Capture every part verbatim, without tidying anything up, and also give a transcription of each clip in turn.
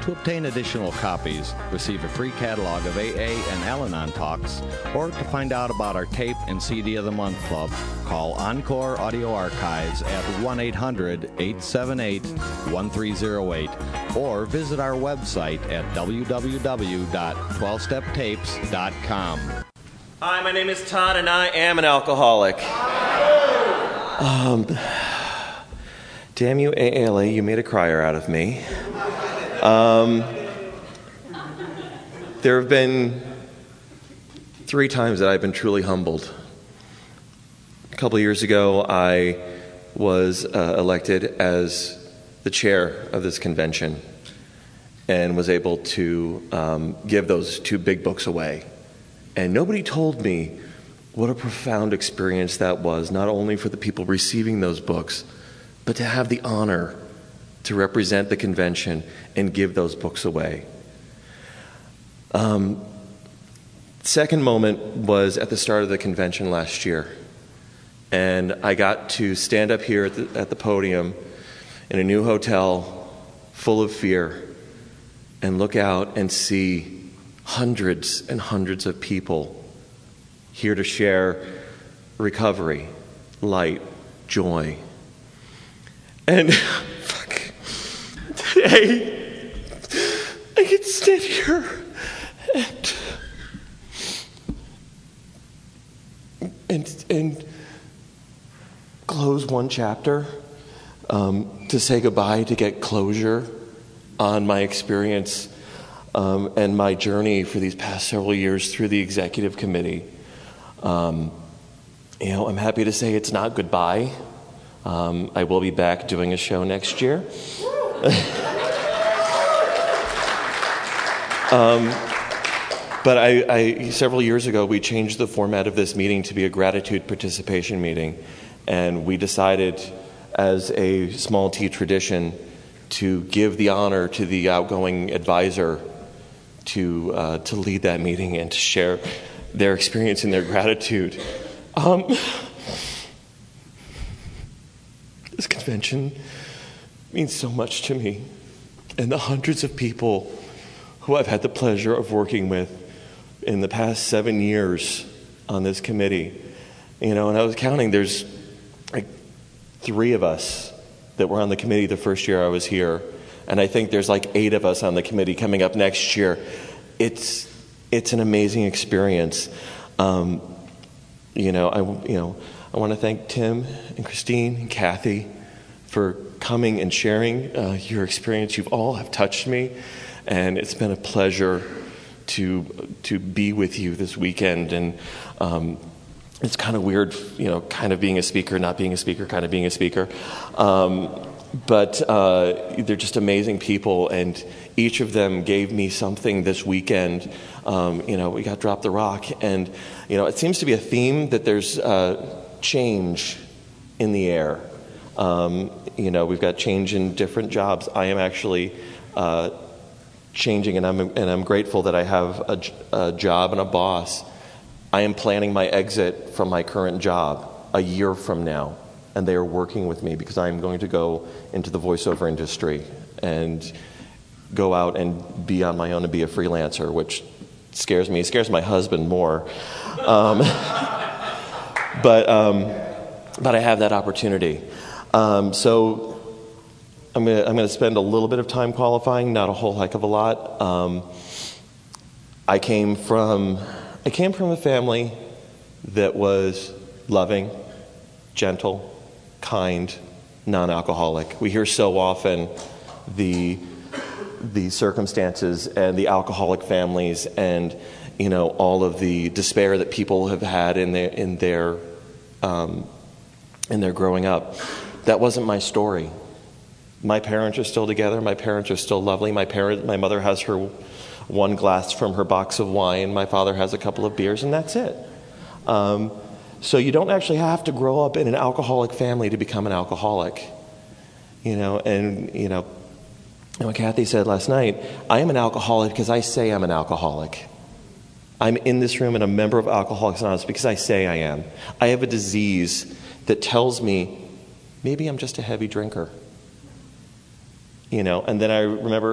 To obtain additional copies, receive a free catalog of A A and Al-Anon talks, or to find out about our tape and C D of the Month Club, call Encore Audio Archives at one eight hundred, eight seven eight, one three zero eight or visit our website at w w w dot twelve step tapes dot com. Hi, my name is Todd, and I am an alcoholic. Um, damn you, A A L A, you made a crier out of me. Um, there have been three times that I've been truly humbled. A couple of years ago, I was uh, elected as the chair of this convention and was able to um, give those two big books away. And nobody told me what a profound experience that was, not only for the people receiving those books, but to have the honor to represent the convention and give those books away. Um, second moment was at the start of the convention last year. And I got to stand up here at the, at the podium in a new hotel full of fear and look out and see hundreds and hundreds of people here to share recovery, light, joy. And today, I can stand here and, and, and close one chapter, um, to say goodbye, to get closure on my experience um, and my journey for these past several years through the executive committee. Um, you know, I'm happy to say it's not goodbye. Um, I will be back doing a show next year. um, but I, I, several years ago, we changed the format of this meeting to be a gratitude participation meeting. And we decided, as a small T tradition, to give the honor to the outgoing advisor to uh, to lead that meeting and to share their experience and their gratitude. Um, this convention means so much to me, and the hundreds of people who I've had the pleasure of working with in the past seven years on this committee. You know, and I was counting, there's like three of us that were on the committee the first year I was here, and I think there's like eight of us on the committee coming up next year. It's it's an amazing experience. Um, you know, I you know I want to thank Tim and Christine and Kathy for coming and sharing uh, your experience. You've all have touched me, and it's been a pleasure to to be with you this weekend. And um, it's kind of weird, you know, kind of being a speaker, not being a speaker, kind of being a speaker. Um, but uh, they're just amazing people, and each of them gave me something this weekend. Um, you know, we got Drop the Rock, and, you know, it seems to be a theme that there's uh, change in the air. Um, you know, we've got change in different jobs. I am actually uh, changing, and I'm, and I'm grateful that I have a, a job and a boss. I am planning my exit from my current job a year from now, and they are working with me because I am going to go into the voiceover industry and go out and be on my own and be a freelancer, which scares me. It scares my husband more. Um, but um, but I have that opportunity. Um, so I'm going to I'm going to spend a little bit of time qualifying, not a whole heck of a lot. Um, I came from I came from a family that was loving, gentle, kind, non-alcoholic. We hear so often the the circumstances and the alcoholic families, and you know all of the despair that people have had in their in their um, in their growing up. That wasn't my story. My parents are still together. My parents are still lovely. My parent, my mother has her one glass from her box of wine. My father has a couple of beers, and that's it. Um, so you don't actually have to grow up in an alcoholic family to become an alcoholic. You know, and you know, what Kathy said last night, I am an alcoholic because I say I'm an alcoholic. I'm in this room and a member of Alcoholics Anonymous because I say I am. I have a disease that tells me maybe I'm just a heavy drinker. You know, and then I remember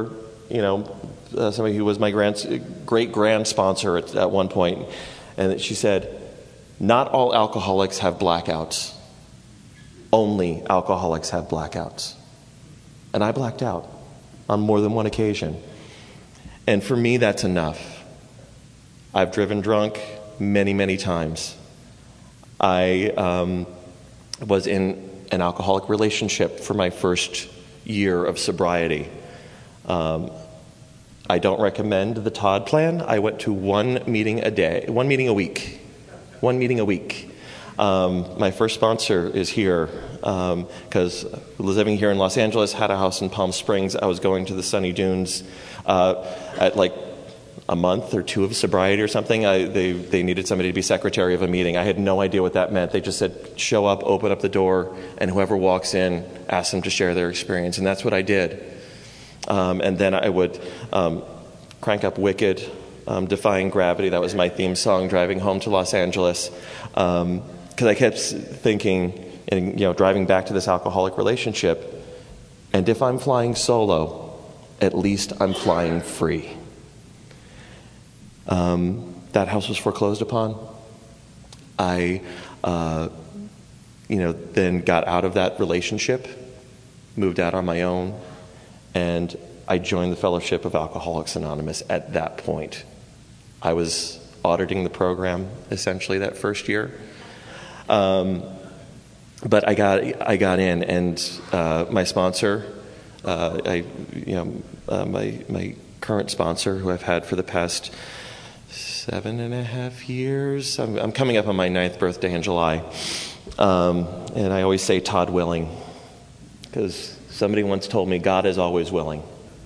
you know, uh, somebody who was my grand, great grand sponsor at, at one point, and she said, "Not all alcoholics have blackouts. Only alcoholics have blackouts." And I blacked out on more than one occasion. And for me, that's enough. I've driven drunk many, many times. I um, was in an alcoholic relationship for my first year of sobriety. Um, I don't recommend the Todd plan. I went to one meeting a day, one meeting a week, one meeting a week. Um, my first sponsor is here because um, living here in Los Angeles, had a house in Palm Springs. I was going to the Sunny Dunes uh, at like a month or two of sobriety or something. I, they, they needed somebody to be secretary of a meeting. I had no idea what that meant. They just said, show up, open up the door, and whoever walks in, ask them to share their experience. And that's what I did. Um, and then I would um, crank up Wicked, um, Defying Gravity. That was my theme song driving home to Los Angeles. Um, Because I kept thinking, and you know, driving back to this alcoholic relationship, and if I'm flying solo, at least I'm flying free. Um, that house was foreclosed upon. I, uh, you know, then got out of that relationship, moved out on my own, and I joined the Fellowship of Alcoholics Anonymous at that point. I was auditing the program essentially that first year. Um, but I got I got in, and uh, my sponsor, uh, I you know uh, my my current sponsor, who I've had for the past seven and a half years. I'm, I'm coming up on my ninth birthday in July, um, and I always say Todd willing, because somebody once told me God is always willing.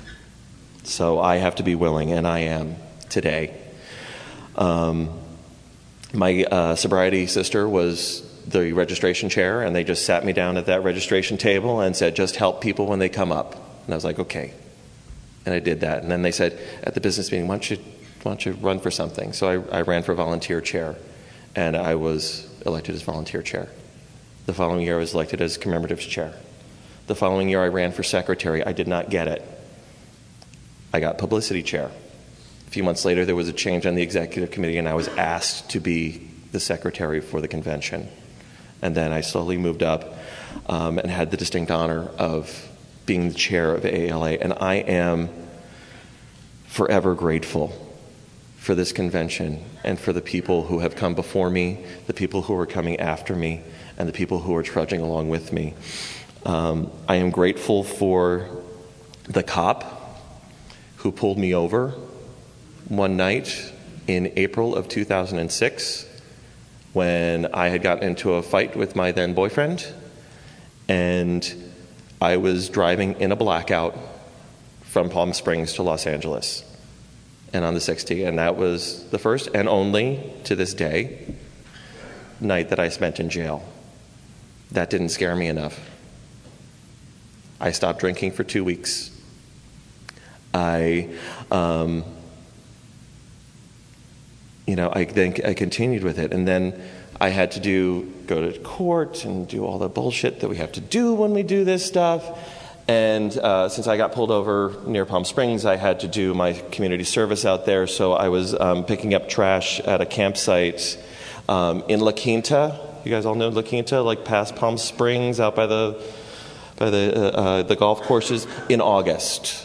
So I have to be willing, and I am today. Um, My uh, sobriety sister was the registration chair, and they just sat me down at that registration table and said, just help people when they come up. And I was like, okay. And I did that. And then they said, at the business meeting, why don't you, why don't you run for something? So I, I ran for volunteer chair, and I was elected as volunteer chair. The following year, I was elected as commemoratives chair. The following year, I ran for secretary. I did not get it. I got publicity chair. A few months later, there was a change on the executive committee, and I was asked to be the secretary for the convention. And then I slowly moved up um, and had the distinct honor of being the chair of A A L A. And I am forever grateful for this convention and for the people who have come before me, the people who are coming after me, and the people who are trudging along with me. Um, I am grateful for the cop who pulled me over one night in April of two thousand six when I had gotten into a fight with my then boyfriend, and I was driving in a blackout from Palm Springs to Los Angeles and on the sixty, and that was the first and only, to this day, night that I spent in jail. That didn't scare me enough. I stopped drinking for two weeks. I... Um, You know, I then I continued with it, and then I had to do go to court and do all the bullshit that we have to do when we do this stuff. And uh, since I got pulled over near Palm Springs, I had to do my community service out there. So I was um, picking up trash at a campsite um, in La Quinta. You guys all know La Quinta, like past Palm Springs, out by the by the uh, uh, the golf courses, in August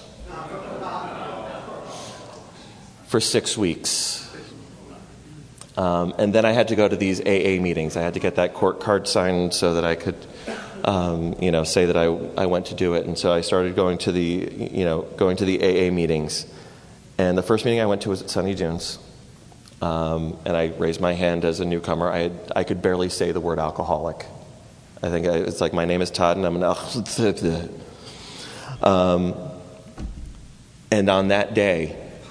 for six weeks. Um, and then I had to go to these A A meetings. I had to get that court card signed so that I could, um, you know, say that I I went to do it. And so I started going to the, you know, going to the A A meetings. And the first meeting I went to was at Sunny Dunes. Um, and I raised my hand as a newcomer. I had, I could barely say the word alcoholic. I think I, it's like, my name is Todd, and I'm an alcoholic. Um, and on that day,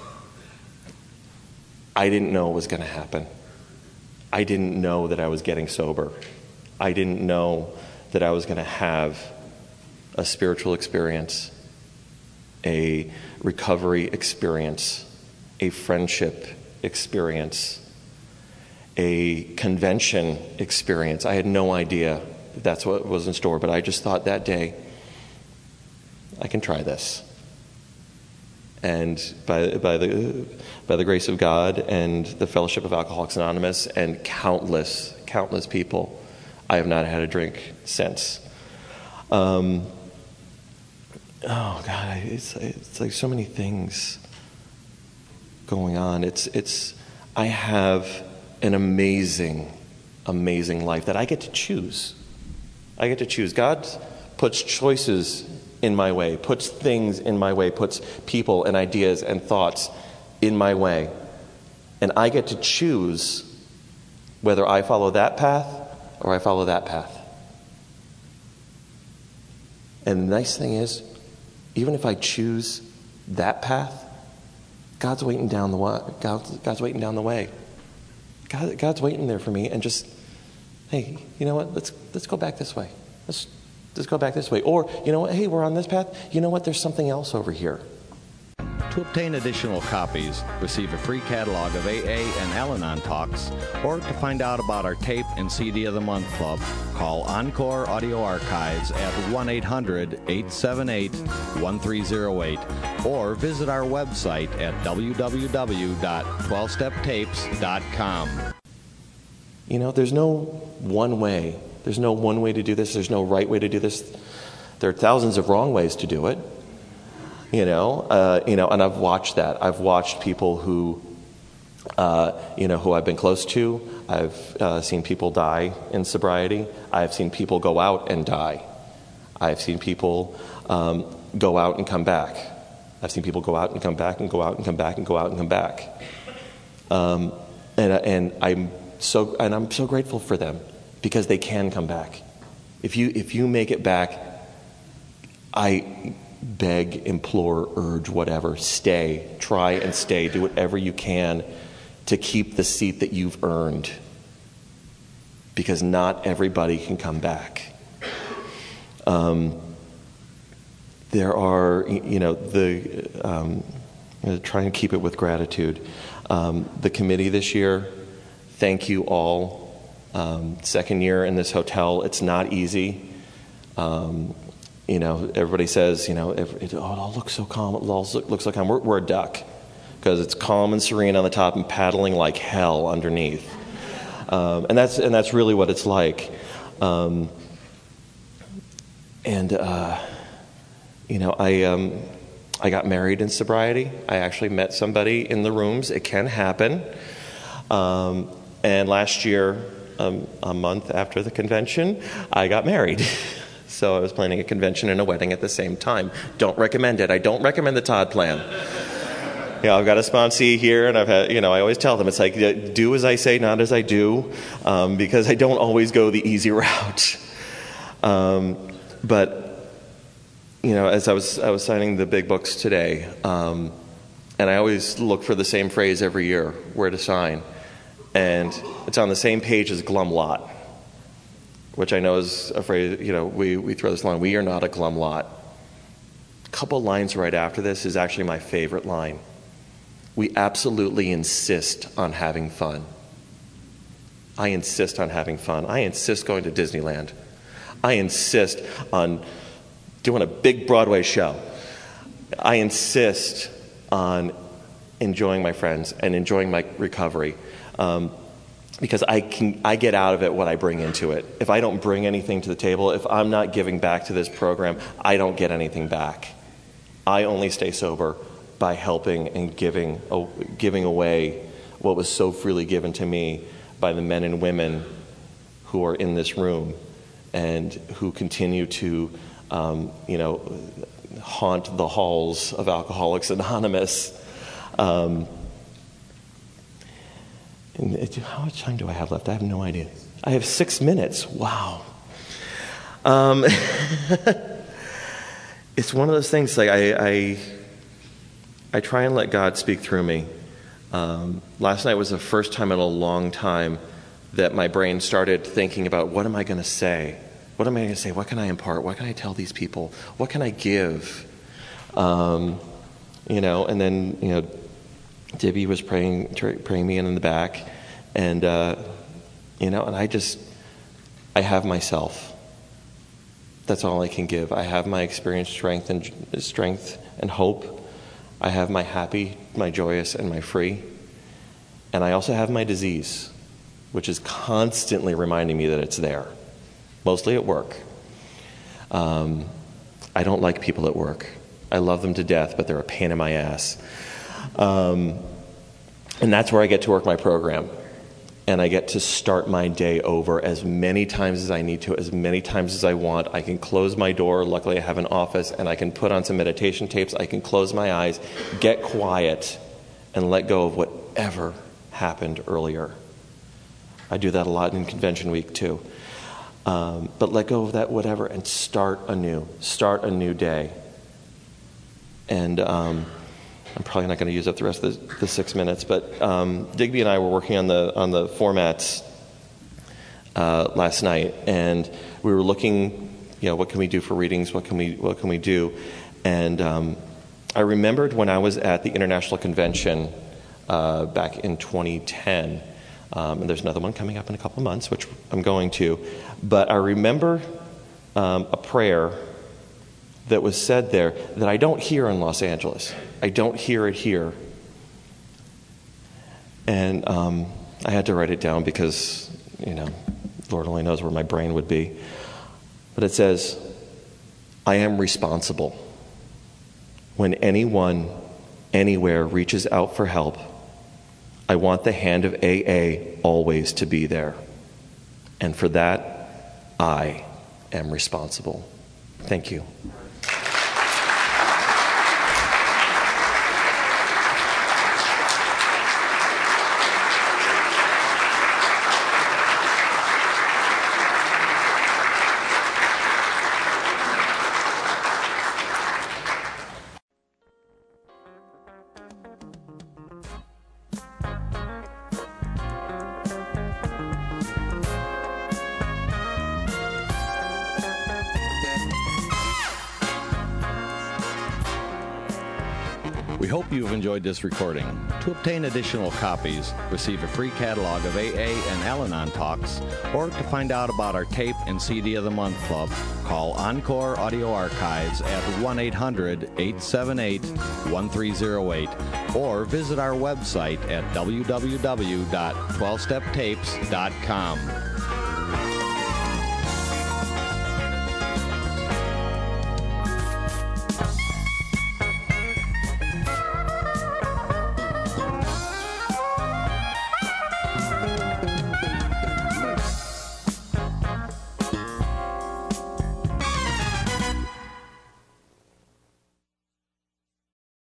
I didn't know what was going to happen. I didn't know that I was getting sober. I didn't know that I was going to have a spiritual experience, a recovery experience, a friendship experience, a convention experience. I had no idea that that's what was in store, but I just thought that day, I can try this. And by, by, the, by the grace of God and the Fellowship of Alcoholics Anonymous and countless, countless people, I have not had a drink since. Um, oh, God, it's, it's like so many things going on. It's, it's, I have an amazing, amazing life that I get to choose. I get to choose. God puts choices in my way, puts things in my way, puts people and ideas and thoughts in my way. And I get to choose whether I follow that path or I follow that path. And the nice thing is, even if I choose that path, God's waiting down the way. God's, God's waiting down the way. God, God's waiting there for me, and just, hey, you know what? Let's let's go back this way. Let's let's go back this way. Or, you know what? Hey, we're on this path. You know what? There's something else over here. To obtain additional copies, receive a free catalog of A A and Al-Anon talks, or to find out about our tape and C D of the Month Club, call Encore Audio Archives at one eight hundred, eight seven eight, one three zero eight, or visit our website at w w w dot twelve step tapes dot com. You know, there's no one way. There's no one way to do this. There's no right way to do this. There are thousands of wrong ways to do it. You know, uh, you know, and I've watched that. I've watched people who, uh, you know, who I've been close to. I've uh, seen people die in sobriety. I've seen people go out and die. I've seen people um, go out and come back. I've seen people go out and come back and go out and come back and go out and come back. Um, and and I'm so and I'm so grateful for them because they can come back. If you if you make it back, I beg, implore, urge, whatever, stay, try and stay, do whatever you can to keep the seat that you've earned, because not everybody can come back. Um, there are, you know, the, um, I'm going to try and keep it with gratitude. Um, the committee this year, thank you all. Um, second year in this hotel, it's not easy. Um, You know, everybody says, you know, every, it, oh, it all looks so calm. It all look, looks so calm. We're, we're a duck because it's calm and serene on the top and paddling like hell underneath. Um, and that's and that's really what it's like. Um, and uh, you know, I um, I got married in sobriety. I actually met somebody in the rooms. It can happen. Um, and last year, um, a month after the convention, I got married. So I was planning a convention and a wedding at the same time. Don't recommend it. I don't recommend the Todd plan. You know, I've got a sponsee here, and I've had, you know, I always tell them, it's like, do as I say, not as I do, um, because I don't always go the easy route. Um, but, you know, as I was I was signing the big books today, um, and I always look for the same phrase every year, where to sign. And it's on the same page as glum lot, which I know is a phrase, you know, we, we throw this line, we are not a glum lot. A couple lines right after this is actually my favorite line. We absolutely insist on having fun. I insist on having fun. I insist going to Disneyland. I insist on doing a big Broadway show. I insist on enjoying my friends and enjoying my recovery. Um, Because I can, I get out of it what I bring into it. If I don't bring anything to the table, if I'm not giving back to this program, I don't get anything back. I only stay sober by helping and giving, oh, giving away what was so freely given to me by the men and women who are in this room and who continue to, um, you know, haunt the halls of Alcoholics Anonymous. Um, And it, how much time do I have left? I have no idea. I have six minutes. Wow. Um, it's one of those things. Like I, I, I try and let God speak through me. Um, last night was the first time in a long time that my brain started thinking about, what am I going to say? What am I going to say? What can I impart? What can I tell these people? What can I give? Um, you know, and then you know. Debbie was praying, praying me in in the back, and uh, you know, and I just, I have myself. That's all I can give. I have my experience, strength, and strength and hope. I have my happy, my joyous, and my free. And I also have my disease, which is constantly reminding me that it's there, mostly at work. Um, I don't like people at work. I love them to death, but they're a pain in my ass. Um, and that's where I get to work my program. And I get to start my day over as many times as I need to, as many times as I want. I can close my door. Luckily, I have an office, and I can put on some meditation tapes. I can close my eyes, get quiet, and let go of whatever happened earlier. I do that a lot in convention week, too. Um, but let go of that whatever and start anew. Start a new day. And um, I'm probably not going to use up the rest of the, the six minutes, but um, Digby and I were working on the on the formats uh, last night, and we were looking, you know, what can we do for readings? What can we what can we do? And um, I remembered when I was at the International Convention uh, back in twenty ten, um, and there's another one coming up in a couple of months, which I'm going to. But I remember um, a prayer that was said there that I don't hear in Los Angeles. I don't hear it here. And um, I had to write it down because, you know, Lord only knows where my brain would be. But it says, I am responsible. When anyone, anywhere reaches out for help, I want the hand of A A always to be there. And for that, I am responsible. Thank you. We hope you've enjoyed this recording. To obtain additional copies, receive a free catalog of A A and Al-Anon talks, or to find out about our Tape and C D of the Month Club, call Encore Audio Archives at one eight hundred, eight seven eight, one three zero eight, or visit our website at w w w dot twelve step tapes dot com.